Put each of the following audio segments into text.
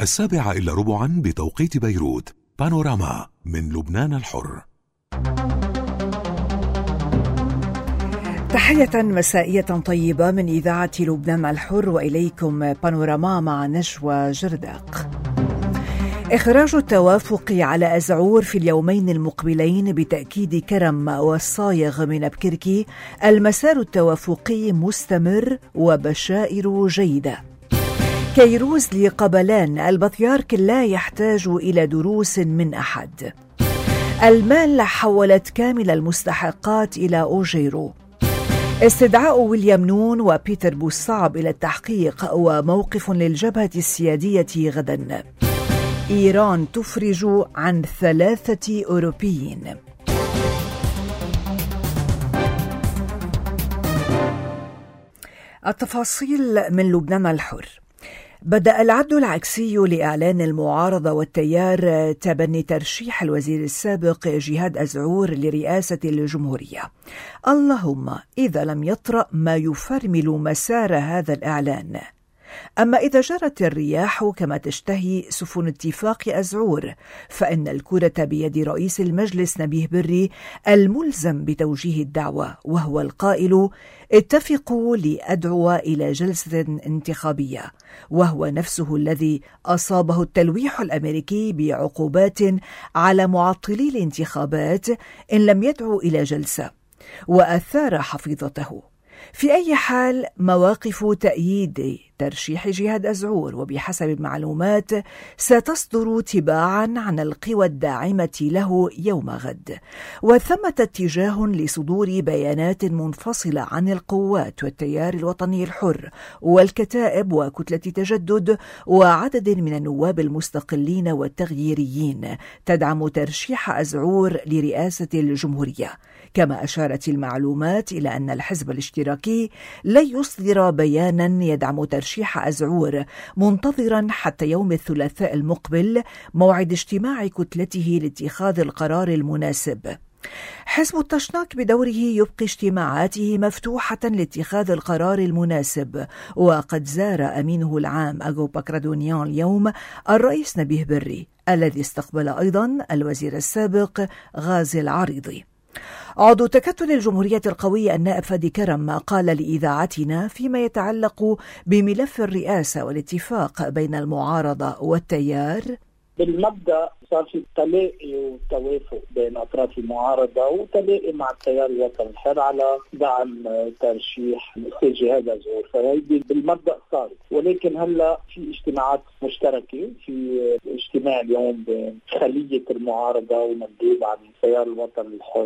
7:15 بتوقيت بيروت. بانوراما من لبنان الحر. تحية مسائية طيبة من إذاعة لبنان الحر، وإليكم بانوراما مع نجوى جرداق. إخراج التوافق على أزعور في اليومين المقبلين بتأكيد كرم والصايغ من بكركي. المسار التوافقي مستمر وبشائر جيدة. كيروز لقبلان، البطيارك لا يحتاج إلى دروس من أحد. المال حولت كامل المستحقات إلى أوجيرو. استدعاء ويليام نون وبيتر بوصعب إلى التحقيق وموقف للجبهة السيادية غدا. إيران تفرج عن 3 أوروبيين. التفاصيل من لبنان الحر. بدأ العد العكسي لإعلان المعارضة والتيار تبني ترشيح الوزير السابق جهاد أزعور لرئاسة الجمهورية. اللهم إذا لم يطرأ ما يفرمل مسار هذا الإعلان. أما إذا جرت الرياح كما تشتهي سفن اتفاق أزعور، فإن الكرة بيد رئيس المجلس نبيه بري الملزم بتوجيه الدعوة، وهو القائل: اتفقوا لأدعو إلى جلسة انتخابية، وهو نفسه الذي أصابه التلويح الأمريكي بعقوبات على معطلي الانتخابات إن لم يدعو إلى جلسة، وأثار حفيظته. في أي حال، مواقف تأييد ترشيح جهاد أزعور وبحسب المعلومات ستصدر تباعا عن القوى الداعمة له يوم غد، وثمة اتجاه لصدور بيانات منفصلة عن القوات والتيار الوطني الحر والكتائب وكتلة تجدد وعدد من النواب المستقلين والتغييريين تدعم ترشيح أزعور لرئاسة الجمهورية. كما أشارت المعلومات إلى أن الحزب الاشتراكي لن يصدر بيانا يدعم ترشيح أزعور، منتظرا حتى يوم الثلاثاء المقبل موعد اجتماع كتلته لاتخاذ القرار المناسب. حزب التشناك بدوره يبقي اجتماعاته مفتوحة لاتخاذ القرار المناسب، وقد زار أمينه العام أغو بكردونيان اليوم الرئيس نبيه بري، الذي استقبل أيضا الوزير السابق غازي العريضي. عضو تكتل الجمهورية القوية النائب فادي كرم قال لإذاعتنا فيما يتعلق بملف الرئاسة والاتفاق بين المعارضة والتيار: بالمبدأ صار في تلاقي وتوافق بين أطراف المعارضة وتلاقي مع التيار الوطني الحر على دعم ترشيح الأستاذ جهاد أزعور، فهيدي بالمبدأ صارت. ولكن هلا في اجتماعات مشتركة، في اجتماع اليوم بين خلية المعارضة ومندوب عن التيار الوطني الحر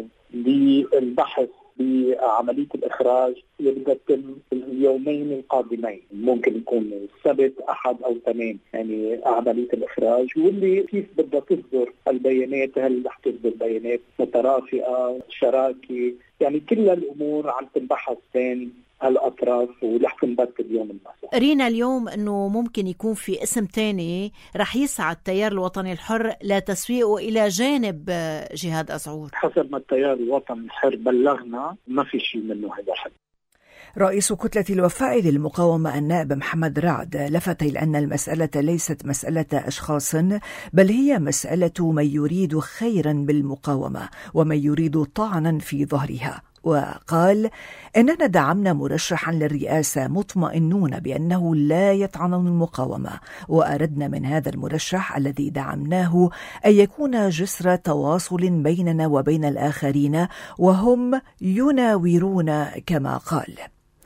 للبحث بعملية الإخراج اللي بدها تتم اليومين القادمين، ممكن يكون السبت، أحد أو اثنين، يعني عملية الإخراج، واللي كيف بدها تصدر البيانات، هل رح تصدر بيانات مترافقة، شراكة، يعني كل الأمور عم تنبحث بين الأطراف ورح تنبت اليوم المساء. قرينا اليوم أنه ممكن يكون في اسم تاني رح يسعى التيار الوطني الحر لتسويقه إلى جانب جهاد أزعور. حسب ما التيار الوطني الحر بلغنا ما في شيء منه هذا حد. رئيس كتلة الوفاء للمقاومة النائب محمد رعد لفت إلى أن المسألة ليست مسألة أشخاص، بل هي مسألة من يريد خيرا بالمقاومة ومن يريد طعنا في ظهرها، وقال: إننا دعمنا مرشحا للرئاسة مطمئنون بأنه لا يطعن المقاومة، وأردنا من هذا المرشح الذي دعمناه أن يكون جسر تواصل بيننا وبين الآخرين وهم يناورون كما قال.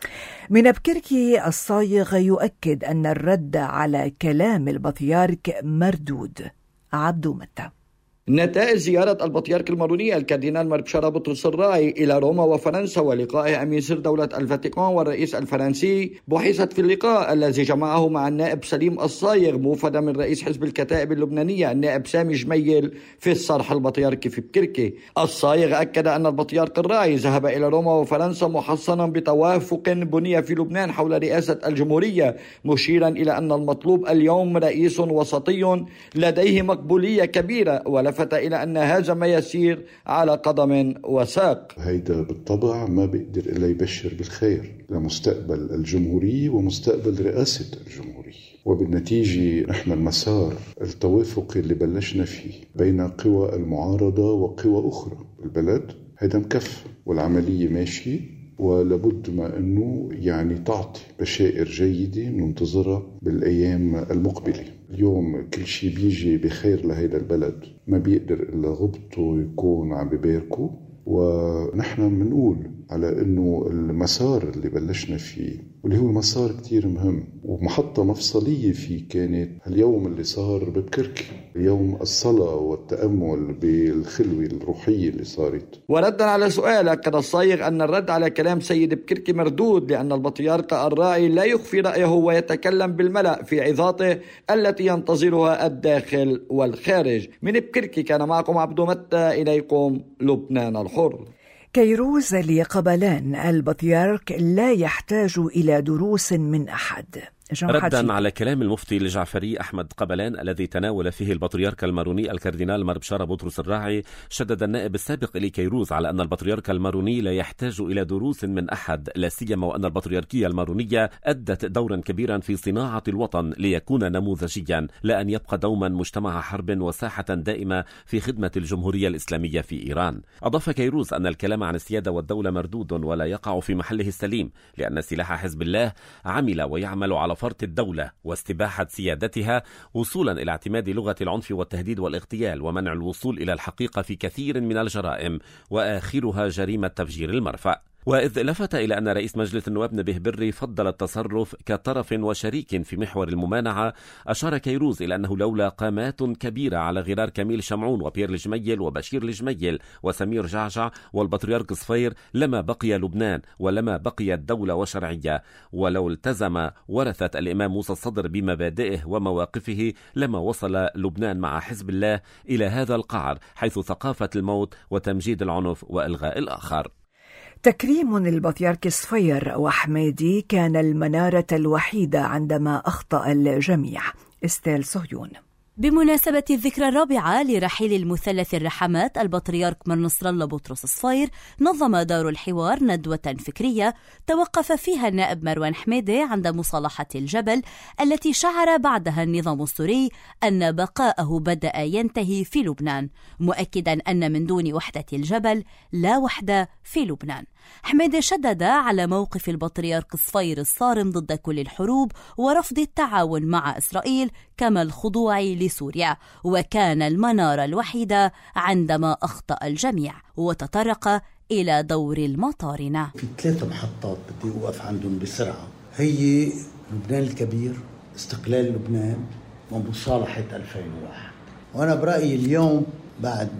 من بكركي الصايغ يؤكد أن الرد على كلام البطيارك مردود. عبدو متى. نتائج زيارة البطيارك الماروني الكاردينال ماربشارا بطرس الراعي إلى روما وفرنسا ولقائه أمين سر دولة الفاتيكان والرئيس الفرنسي بحثت في اللقاء الذي جمعه مع النائب سليم الصايغ موفدا من رئيس حزب الكتائب اللبنانية النائب سامي جميل في الصرح البطياركي في بكركي. الصايغ أكد أن البطيارك الراعي ذهب إلى روما وفرنسا محصنا بتوافق بني في لبنان حول رئاسة الجمهورية، مشيرا إلى أن المطلوب اليوم رئيس وسطي لديه مقبولية كبيرة، ولفت ولفت إلى أن هذا ما يسير على قدم وساق. هيدا بالطبع ما بيقدر إلا يبشر بالخير لمستقبل الجمهورية ومستقبل رئاسة الجمهورية، وبالنتيجة نحن المسار التوافقي اللي بلشنا فيه بين قوى المعارضة وقوى أخرى بالبلد هيدا مكف، والعملية ماشية، ولابد ما أنه تعطي بشائر جيدة ننتظرها بالأيام المقبلة. اليوم كل شيء بيجي بخير لهيدا البلد، ما بيقدر إلا غبطه يكون عم بباركه، ونحن منقول على أنه المسار اللي بلشنا فيه واللي هو مسار كتير مهم ومحطة مفصلية فيه كانت اليوم اللي صار ببكركي، يوم الصلاة والتأمل بالخلوة الروحية اللي صارت. وردا على سؤالك كان الصايغ أن الرد على كلام سيد بكركي مردود، لأن البطريرك الراعي لا يخفي رأيه ويتكلم بالملأ في عظاته التي ينتظرها الداخل والخارج. من بكركي كان معكم عبدو متى، إليكم لبنان الحر. كيروز لقبلان: البطريرك لا يحتاج إلى دروس من أحد. ردا على كلام المفتي الجعفري أحمد قبلان الذي تناول فيه البطريرك الماروني الكاردينال مربشارة بطرس الراعي، شدد النائب السابق إلي كيروز على أن البطريرك الماروني لا يحتاج إلى دروس من أحد، لا سيما وأن البطريركية المارونية أدت دورا كبيرا في صناعة الوطن ليكون نموذجيا، لا أن يبقى دوما مجتمع حرب وساحة دائمة في خدمة الجمهورية الإسلامية في إيران. أضاف كيروز أن الكلام عن السيادة والدولة مردود ولا يقع في محله السليم، لأن سلاح حزب الله عمل ويعمل على فرض الدولة واستباحة سيادتها وصولا إلى اعتماد لغة العنف والتهديد والاغتيال ومنع الوصول إلى الحقيقة في كثير من الجرائم، وآخرها جريمة تفجير المرفأ. وإذ لفت إلى أن رئيس مجلس النواب نبيه بري فضل التصرف كطرف وشريك في محور الممانعة، أشار كيروز إلى أنه لولا قامات كبيرة على غرار كميل شمعون وبيير الجميل وبشير الجميل وسمير جعجع والبطريرك صفير لما بقي لبنان ولما بقي الدولة وشرعية، ولو التزم ورثة الإمام موسى الصدر بمبادئه ومواقفه لما وصل لبنان مع حزب الله إلى هذا القعر، حيث ثقافة الموت وتمجيد العنف وإلغاء الآخر. تكريم البطريرك صفير وحمادي كان المنارة الوحيدة عندما أخطأ الجميع. استيل صهيون. بمناسبة الذكرى الرابعة لرحيل المثلث الرحمات البطريرك نصر الله بطرس صفير، نظم دار الحوار ندوة فكرية توقف فيها النائب مروان حميدي عند مصالحة الجبل التي شعر بعدها النظام السوري أن بقاءه بدأ ينتهي في لبنان، مؤكدا أن من دون وحدة الجبل لا وحدة في لبنان. حميدي شدد على موقف البطريرك صفير الصارم ضد كل الحروب ورفض التعاون مع إسرائيل كما الخضوع لسوريا، وكان المنارة الوحيدة عندما أخطأ الجميع، وتطرق إلى دور المطارنة. في 3 محطات بدي أوقف عندهم بسرعة، هي لبنان الكبير، استقلال لبنان، ومصالحة 2001. وأنا برأيي اليوم بعد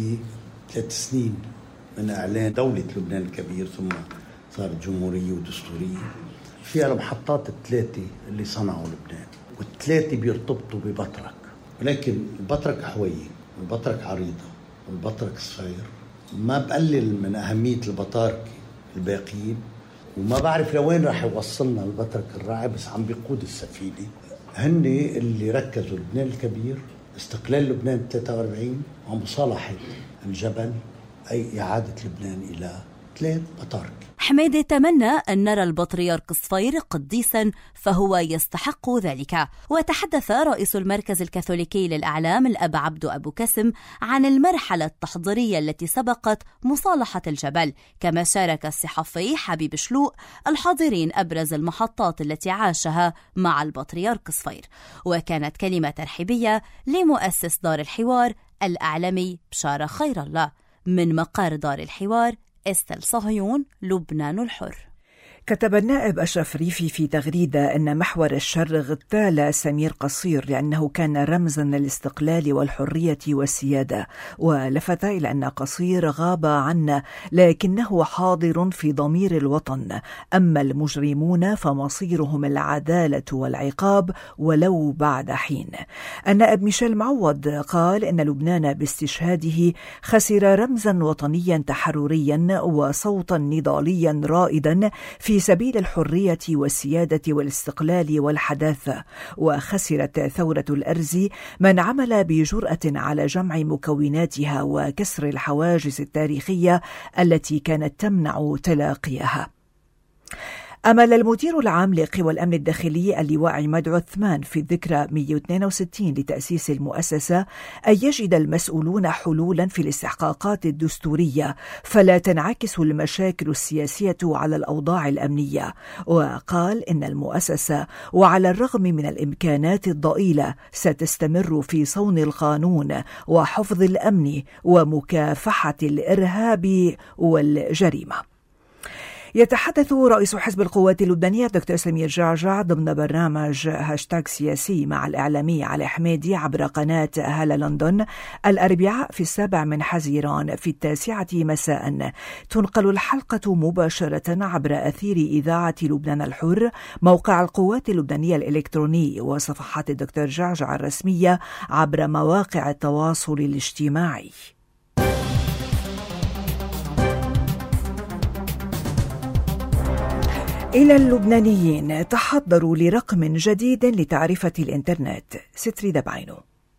103 سنين من إعلان دولة لبنان الكبير ثم صارت جمهورية ودستورية، فيها المحطات 3 اللي صنعوا لبنان، وال3 بيرتبطوا ببطرك، ولكن البطرك حوية والبطرك عريضة والبطرك صفير. ما بقلل من أهمية البطاركة الباقيين، وما بعرف لوين راح يوصلنا البطرك الراعي، بس عم بيقود السفينة. هن اللي ركزوا لبنان الكبير، استقلال لبنان 43، ومصالحة الجبل، أي إعادة لبنان إلى 3 بطارك. حميدي تمنى أن نرى البطريرك صفير قديسا فهو يستحق ذلك. وتحدث رئيس المركز الكاثوليكي للأعلام الأب عبدو أبو كسم عن المرحلة التحضيرية التي سبقت مصالحة الجبل، كما شارك الصحفي حبيب شلوق الحاضرين أبرز المحطات التي عاشها مع البطريرك صفير. وكانت كلمة ترحيبية لمؤسس دار الحوار الأعلامي بشارة خير الله. من مقر دار الحوار، استيل صهيون، لبنان الحر. كتب النائب أشرف ريفي في تغريدة أن محور الشر اغتال سمير قصير لأنه كان رمزا للاستقلال والحرية والسيادة، ولفت إلى أن قصير غاب عنا لكنه حاضر في ضمير الوطن، أما المجرمون فمصيرهم العدالة والعقاب ولو بعد حين. النائب ميشيل معوض قال إن لبنان باستشهاده خسر رمزا وطنيا تحرريا وصوتا نضاليا رائدا في في سبيل الحرية والسيادة والاستقلال والحداثة. وخسرت ثورة الأرز من عمل بجرأة على جمع مكوناتها وكسر الحواجز التاريخية التي كانت تمنع تلاقيها. أمل المدير العام لقوى الأمن الداخلي اللواء عماد عثمان في الذكرى 162 لتأسيس المؤسسة أن يجد المسؤولون حلولا في الاستحقاقات الدستورية فلا تنعكس المشاكل السياسية على الأوضاع الأمنية. وقال إن المؤسسة وعلى الرغم من الإمكانات الضئيلة ستستمر في صون القانون وحفظ الأمن ومكافحة الإرهاب والجريمة. يتحدث رئيس حزب القوات اللبنانية دكتور سمير جعجع ضمن برنامج هاشتاغ سياسي مع الإعلامي علي حميدي عبر قناة هلا لندن الأربعاء في 7 حزيران في 9 مساء. تنقل الحلقة مباشرة عبر أثير إذاعة لبنان الحر، موقع القوات اللبنانية الإلكتروني، وصفحات الدكتور جعجع الرسمية عبر مواقع التواصل الاجتماعي. إلى اللبنانيين، تحضروا لرقم جديد لتعرفة الإنترنت. ستري دبعينو.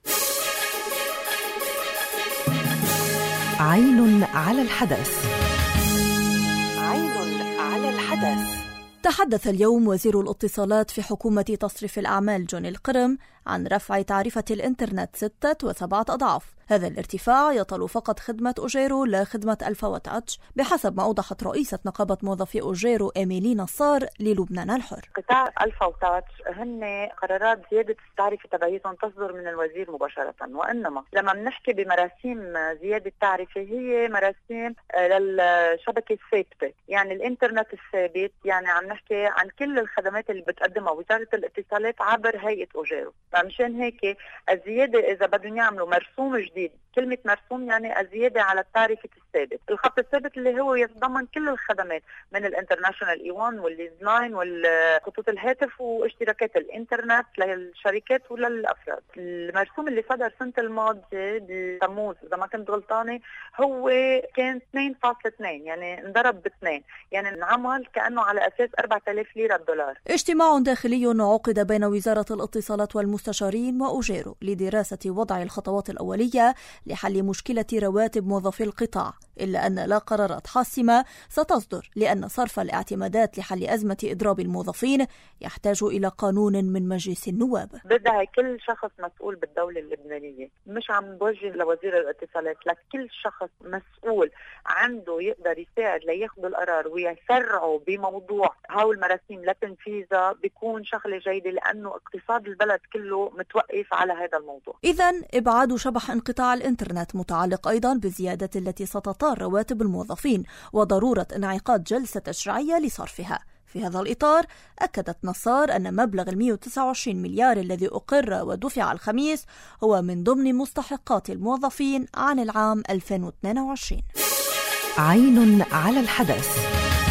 عين على الحدث. عين على الحدث. تحدث اليوم وزير الاتصالات في حكومة تصريف الأعمال جوني القرم عن رفع تعرفة الإنترنت 6 و7 أضعاف. هذا الارتفاع يطال فقط خدمة أوجيرو لا خدمة ألفا وتاتش، بحسب ما أوضحت رئيسة نقابة موظفي أوجيرو إيميلي نصار للبنان الحر. قطاع ألفا وتاتش هن قرارات زيادة التعرفة تبعيتهم تصدر من الوزير مباشرة، وإنما لما بنحكي بمراسيم زيادة التعرفة هي مراسيم للشبكة الثابتة، يعني الإنترنت الثابت، يعني عم نحكي عن كل الخدمات اللي بتقدمها وزارة الاتصالات عبر هيئة أوجيرو. فمشان هيك الزيادة إذا بدهم يعملوا مرسوم جديد، كلمة مرسوم يعني الزيادة على التعرفة الثابت. الخط الثابت اللي هو يتضمن كل الخدمات من الانترناشونال اي1 والليز لاين والخطوط الهاتف واشتراكات الانترنت للشركات وللأفراد. المرسوم اللي صدر سنة الماضية بتموز إذا ما كنت غلطانة هو كان 2.2، يعني انضرب ب2، يعني انعمل كأنه على أساس 4000 ليرة $. اجتماع داخلي عقد بين وزارة الاتصالات والمستشارين وأوجيرو لدراسة وضع الخطوات الأولية لحل مشكلة رواتب موظفي القطاع، إلا أن لا قرارات حاسمة ستصدر، لأن صرف الاعتمادات لحل أزمة إضراب الموظفين يحتاج إلى قانون من مجلس النواب. بدها كل شخص مسؤول بالدولة اللبنانية، مش عم بوجه لوزير الاتصالات، لكل شخص مسؤول عنده يقدر يساعد لياخذ القرار ويسرعوا بموضوع هاو المراسيم لتنفيذها، بيكون شغلة جيدة، لأنه اقتصاد البلد كله متوقف على هذا الموضوع. إذن إبعاد شبح انقطاع الإنترنت متعلق أيضا بالزيادة التي ستطال رواتب الموظفين وضرورة انعقاد جلسة تشريعية لصرفها. في هذا الإطار أكدت نصار أن مبلغ 129 مليار الذي أقر ودفع الخميس هو من ضمن مستحقات الموظفين عن العام 2022. عين على الحدث.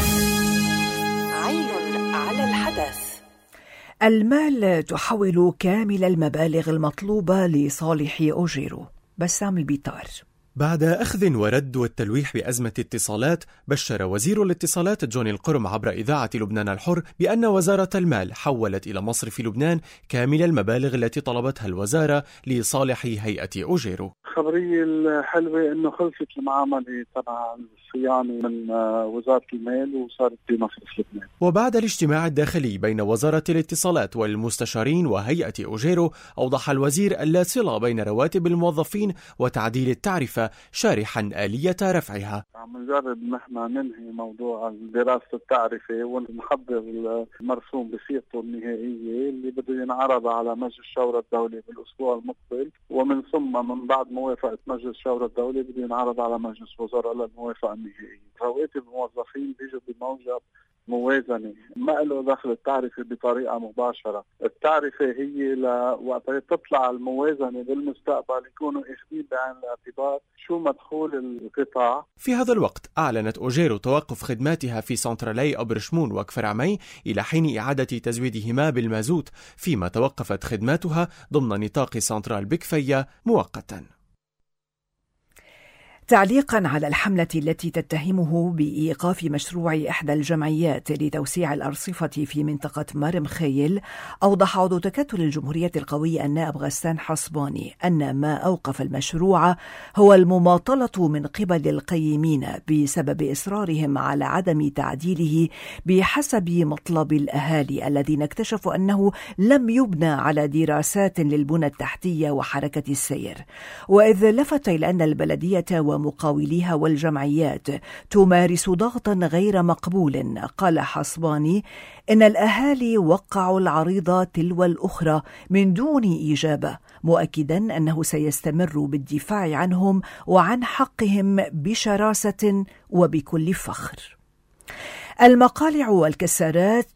عين على الحدث. المال تحول كامل المبالغ المطلوبة لصالح أوجيرو. بسام البيطار. بعد أخذ ورد والتلويح بأزمة اتصالات، بشر وزير الاتصالات جوني القرم عبر إذاعة لبنان الحر بأن وزارة المال حولت إلى مصرف لبنان كامل المبالغ التي طلبتها الوزارة لصالح هيئة أوجيرو. الخبرية الحلوة أنه خلصت المعاملة تبع الصيانة من وزارة المال وصارت بمصرف لبنان. وبعد الاجتماع الداخلي بين وزارة الاتصالات والمستشارين وهيئة أوجيرو، أوضح الوزير اللا صلة بين رواتب الموظفين وتعديل التعرفة، شارحا آلية رفعها. عم نجرب نحن ننهي موضوع دراسة التعرفة ونحضر المرسوم بصيغته النهائية اللي بده ينعرض على مجلس الشورى الدولي بالأسبوع المقبل، ومن ثم من بعد موافقة مجلس الشورى الدولي بده ينعرض على مجلس وزراء للموافقة النهائية. رواتب الموظفين بيجوا بموجب موازنة، ما له دخل التعرفة بطريقة مباشرة. التعرفة هي وقت تطلع الموازنة بالمستقبل يكونوا اخذين بعين الاعتبار شو مدخول القطاع. في هذا الوقت أعلنت أوجيرو توقف خدماتها في سنترالي أبرشمون وكفر عمي إلى حين إعادة تزويدهما بالمازوت، فيما توقفت خدماتها ضمن نطاق سنترال بكفية مؤقتا. تعليقا على الحملة التي تتهمه بإيقاف مشروع إحدى الجمعيات لتوسيع الأرصفة في منطقة مارم خيل، أوضح عضو تكتل الجمهورية القوي النائب غسان حصباني أن ما أوقف المشروع هو المماطلة من قبل القيمين بسبب إصرارهم على عدم تعديله بحسب مطلب الأهالي الذين اكتشفوا أنه لم يبنى على دراسات للبنى التحتية وحركة السير. وإذ لفت إلى أن البلدية ومقاوليها والجمعيات تمارس ضغطا غير مقبول، قال حصباني إن الأهالي وقعوا العريضة تلو الأخرى من دون إجابة، مؤكدا أنه سيستمر بالدفاع عنهم وعن حقهم بشراسة وبكل فخر. المقالع والكسارات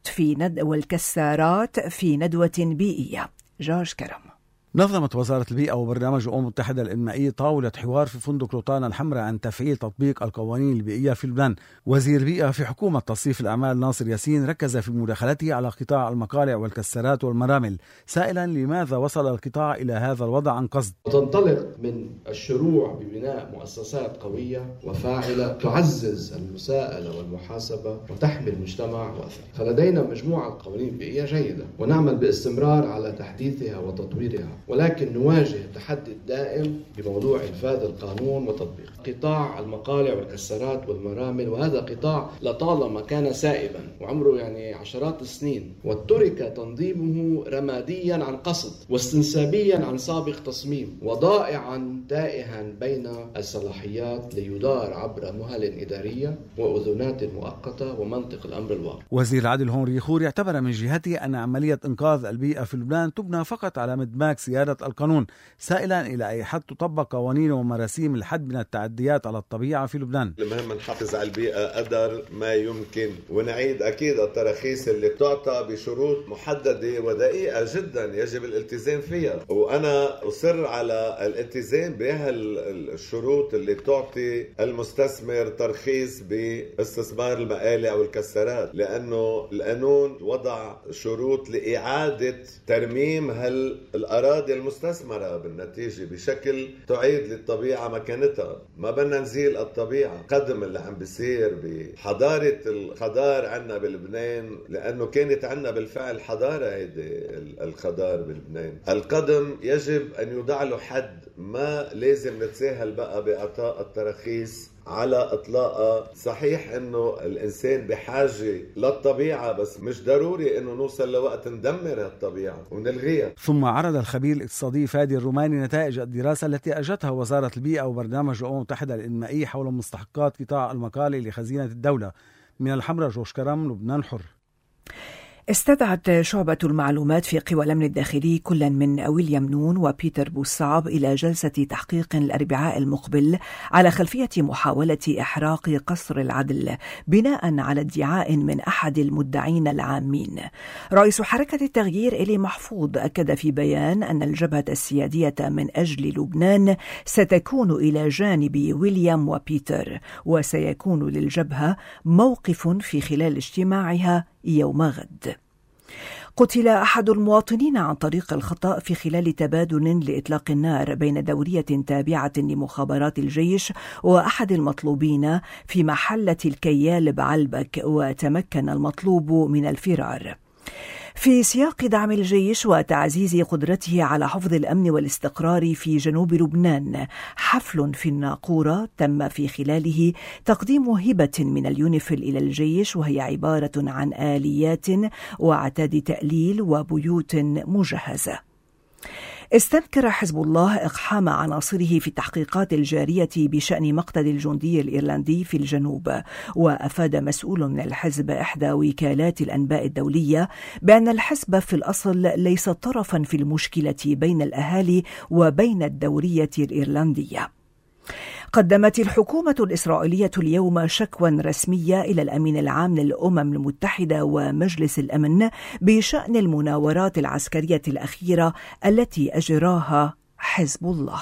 في ندوة بيئية. جورج كرم. نظمت وزارة البيئة وبرنامج الأمم المتحدة الإنمائي طاولة حوار في فندق روتانا الحمراء عن تفعيل تطبيق القوانين البيئية في لبنان. وزير البيئة في حكومة تصريف الأعمال ناصر ياسين ركز في مداخلته على قطاع المقالع والكسارات والمرامل، سائلا لماذا وصل القطاع إلى هذا الوضع عن قصد. تنطلق من الشروع ببناء مؤسسات قوية وفاعلة تعزز المساءلة والمحاسبة وتحمل مجتمع وأثر. فلدينا مجموعة قوانين بيئية جيدة ونعمل باستمرار على تحديثها وتطويرها، ولكن نواجه التحدي الدائم بموضوع إنفاذ القانون وتطبيقه. قطاع المقالع والكسارات والمرامل، وهذا قطاع لطالما كان سائبا وعمره عشرات السنين، وترك تنظيمه رماديا عن قصد واستنسابيا عن سابق تصميم وضائعا تائها بين الصلاحيات ليدار عبر مهل إدارية وأذونات مؤقتة ومنطق الأمر الواقع. وزير العدل هون ريخور اعتبر من جهته أن عملية إنقاذ البيئة في لبنان تبنى فقط على مدماج سيادة القانون، سائلا إلى أي حد تطبق قوانين ومراسيم الحد من التعديات على الطبيعة في لبنان. المهم نحافظ على البيئة قدر ما يمكن، ونعيد أكيد التراخيص اللي تعطى بشروط محددة ودقيقة جدا يجب الالتزام فيها، وأنا أصر على الالتزام بهالشروط اللي تعطي المستثمر ترخيص باستثمار المقالع والكسارات، لأنه القانون وضع شروط لإعادة ترميم الأراضي المستثمرة بالنتيجة بشكل تعيد للطبيعة مكانتها. ما بدنا نزيل الطبيعة. قدم اللي عم بيصير بحضارة الخضار عنا بلبنان، لأنه كانت عنا بالفعل حضارة هيدي الخضار بلبنان. القدم يجب أن يوضع له حد، ما لازم نتساهل بقى بإعطاء التراخيص على إطلاقها. صحيح إنه الإنسان بحاجة للطبيعة، بس مش ضروري إنه نوصل لوقت ندمر الطبيعة ونلغيها. ثم عرض الخبير الاقتصادي فادي الروماني نتائج الدراسة التي أجتها وزارة البيئة وبرنامج الأمم المتحدة الإنمائي حول مستحقات قطاع المقالع لخزينة الدولة. من الحمراء جورج كرم، لبنان الحر. استدعت شعبة المعلومات في قوى الأمن الداخلي كلا من ويليام نون وبيتر بوصعب إلى جلسة تحقيق الأربعاء المقبل على خلفية محاولة إحراق قصر العدل بناء على ادعاء من أحد المدعين العامين. رئيس حركة التغيير إلي محفوظ أكد في بيان أن الجبهة السيادية من أجل لبنان ستكون إلى جانب ويليام وبيتر، وسيكون للجبهة موقف في خلال اجتماعها يوم غد. قتل أحد المواطنين عن طريق الخطأ في خلال تبادل لإطلاق النار بين دورية تابعة لمخابرات الجيش وأحد المطلوبين في محلة الكيال بعلبك، وتمكن المطلوب من الفرار. في سياق دعم الجيش وتعزيز قدرته على حفظ الأمن والاستقرار في جنوب لبنان، حفل في الناقورة تم في خلاله تقديم هبة من اليونيفيل إلى الجيش، وهي عبارة عن آليات وعتاد تأليل وبيوت مجهزة. استنكر حزب الله إقحام عناصره في التحقيقات الجارية بشأن مقتل الجندي الإيرلندي في الجنوب، وأفاد مسؤول من الحزب إحدى وكالات الأنباء الدولية بأن الحزب في الأصل ليس طرفا في المشكلة بين الأهالي وبين الدورية الإيرلندية. قدمت الحكومة الإسرائيلية اليوم شكوى رسمية إلى الأمين العام للأمم المتحدة ومجلس الأمن بشأن المناورات العسكرية الأخيرة التي أجراها حزب الله.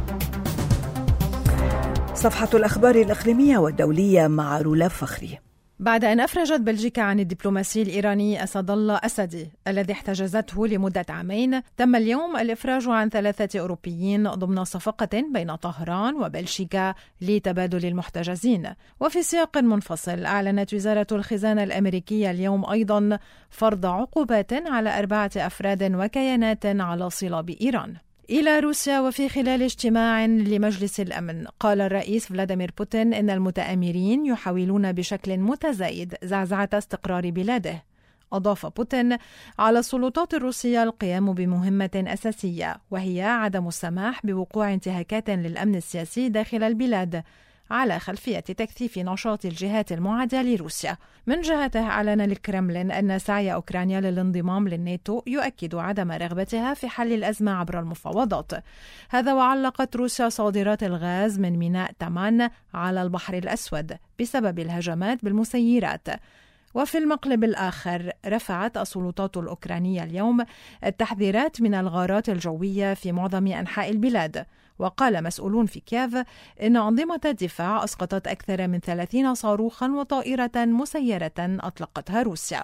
صفحة الأخبار الإقليمية والدولية مع رولا فخري. بعد أن أفرجت بلجيكا عن الدبلوماسي الإيراني أسد الله أسدي الذي احتجزته لمدة عامين، تم اليوم الإفراج عن 3 أوروبيين ضمن صفقة بين طهران وبلجيكا لتبادل المحتجزين. وفي سياق منفصل، أعلنت وزارة الخزانة الأمريكية اليوم أيضا فرض عقوبات على 4 أفراد وكيانات على صلة بإيران. إلى روسيا، وفي خلال اجتماع لمجلس الأمن قال الرئيس فلاديمير بوتين إن المتآمرين يحاولون بشكل متزايد زعزعة استقرار بلاده. أضاف بوتين: على السلطات الروسية القيام بمهمة أساسية، وهي عدم السماح بوقوع انتهاكات للأمن السياسي داخل البلاد على خلفية تكثيف نشاط الجهات المعادية لروسيا. من جهته، أعلن الكرملين أن سعي أوكرانيا للانضمام للناتو يؤكد عدم رغبتها في حل الأزمة عبر المفاوضات. هذا وعلقت روسيا صادرات الغاز من ميناء تامان على البحر الأسود بسبب الهجمات بالمسيرات. وفي المقلب الآخر، رفعت السلطات الأوكرانية اليوم التحذيرات من الغارات الجوية في معظم أنحاء البلاد. وقال مسؤولون في كييف إن أنظمة الدفاع أسقطت أكثر من 30 صاروخا وطائرة مسيرة أطلقتها روسيا.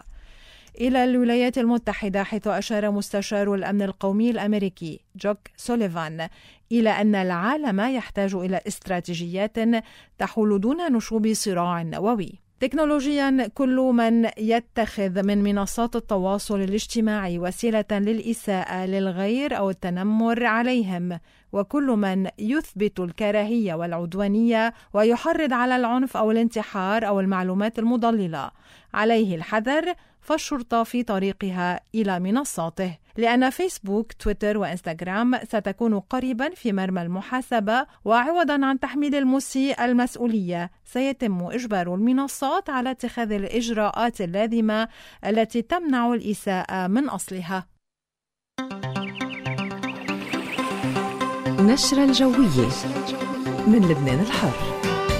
إلى الولايات المتحدة، حيث أشار مستشار الأمن القومي الأمريكي جوك سوليفان إلى أن العالم يحتاج إلى استراتيجيات تحول دون نشوب صراع نووي. تكنولوجيا، كل من يتخذ من منصات التواصل الاجتماعي وسيلة للإساءة للغير أو التنمر عليهم، وكل من يثبت الكراهية والعدوانية ويحرض على العنف أو الانتحار أو المعلومات المضللة، عليه الحذر، فالشرطة في طريقها إلى منصاته، لأن فيسبوك، تويتر وإنستغرام ستكون قريبا في مرمى المحاسبة، وعوضا عن تحميل المسيء المسؤولية سيتم إجبار المنصات على اتخاذ الإجراءات اللازمة التي تمنع الإساءة من أصلها. نشرة الجوية من لبنان الحر.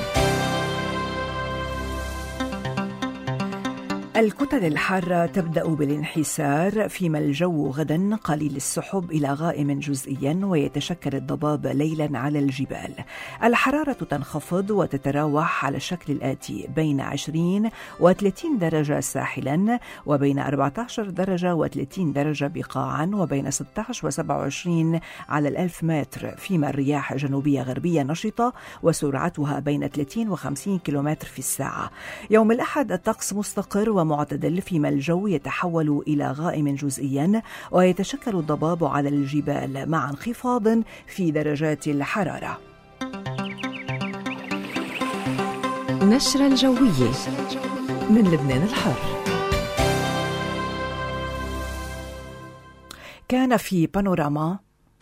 الكتل الحارة تبدأ بالانحسار، فيما الجو غدا قليل السحب إلى غائم جزئيا، ويتشكل الضباب ليلا على الجبال. الحرارة تنخفض وتتراوح على الشكل الآتي: بين 20 و30 درجة ساحلا، وبين 14 درجة و30 درجة بقاعا، وبين 16 و27 على 1000 متر، فيما الرياح جنوبية غربية نشطة وسرعتها بين 30 و50 كيلومتر في الساعة. يوم الأحد الطقس مستقر ومعتدل، فيما الجو يتحول إلى غائم جزئيا، ويتشكل الضباب على الجبال مع انخفاض في درجات الحرارة. نشرة الجوية من لبنان الحر. كان في بانوراما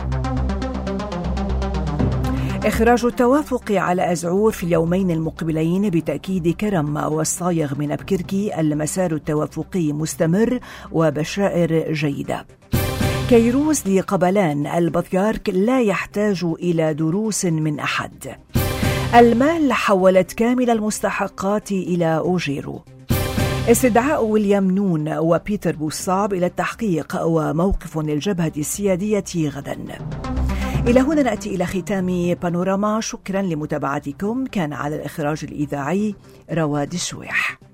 إخراج التوافق على أزعور في اليومين المقبلين بتأكيد كرم والصايغ من أبكركي. المسار التوافقي مستمر وبشائر جيدة. كيروز لقبلان، البطيارك لا يحتاج إلى دروس من أحد. المال حولت كامل المستحقات إلى أوجيرو. استدعاء ويليام نون وبيتر بوصعب إلى التحقيق، وموقف للجبهة السيادية غدا. إلى هنا نأتي إلى ختام بانوراما. شكرا لمتابعتكم. كان على الإخراج الإذاعي رواد الشويح.